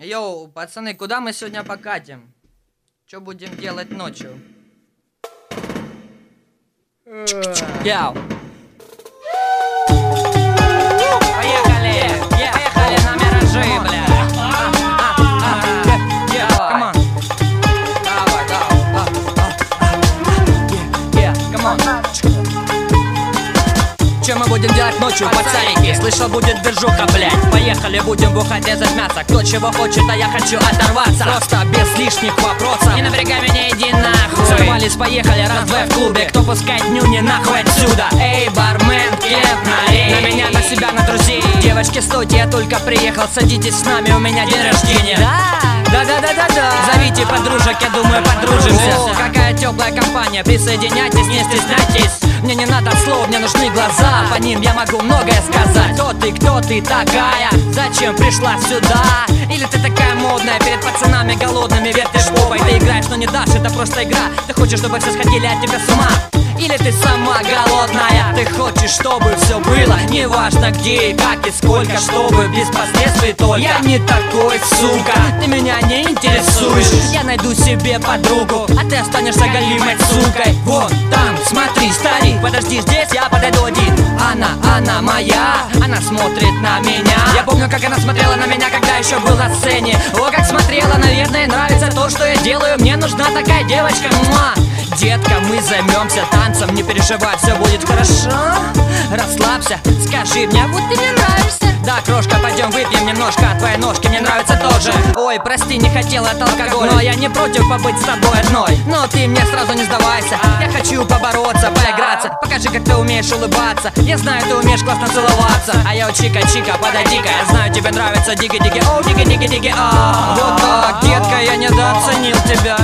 Йоу, пацаны, куда мы сегодня покатим? Что будем делать ночью? Йоу. Поехали! Поехали на миражи, бля! Камон! Давай, камон! Что мы будем делать ночью, пацаники? Слышал, будет движуха, блядь. Поехали, будем бухать, резать мясо. Кто чего хочет, а я хочу оторваться. Просто без лишних вопросов. Не напрягай меня, иди нахуй. Сорвались, поехали, раз-два в клубе. Кто пускает нюни нахуй отсюда? Эй, бармен, кент, налей. На меня, на себя, на друзей. Девочки, стойте, я только приехал. Садитесь с нами, у меня день рождения. Да. Зовите подружек, я думаю, подружимся. О, какая теплая компания, присоединяйтесь, не стесняйтесь. Мне не надо слов, мне нужны глаза. По ним я могу многое сказать. Кто ты такая? Зачем пришла сюда? Или ты такая модная, перед пацанами голодными вертишь попой? Ты играешь, но не дашь, это просто игра. Ты хочешь, чтобы все сходили от тебя с ума? Или ты сама голодная? Ты хочешь, чтобы все было, неважно где и как и сколько, чтобы без последствий только. Я не такой, сука, ты меня не интересуешь. Я найду себе подругу, а ты останешься голимой сукой. Вон там, смотри, старик, подожди здесь, я подойду один. Она моя, она смотрит на меня. Я помню, как она смотрела на меня, когда еще был на сцене. О, как смотрела, наверное, нравится то, что я делаю. Мне нужна такая девочка, муа. Детка, мы займемся танцем, не переживай, все будет хорошо. Расслабься, скажи мне, вот ты мне нравишься. Да, крошка, пойдем выпьем немножко, а твои ножки мне нравятся тоже. Ой, прости, не хотела это алкоголь, но я не против побыть с тобой одной. Но ты мне сразу не сдавайся, я хочу побороться, поиграться. Покажи, как ты умеешь улыбаться. Я знаю, ты умеешь классно целоваться. А я чика-чика, подойди-ка, я знаю, тебе нравится диги-диги, оу, диги-диги-диги, а. Вот так, детка, я недооценил тебя.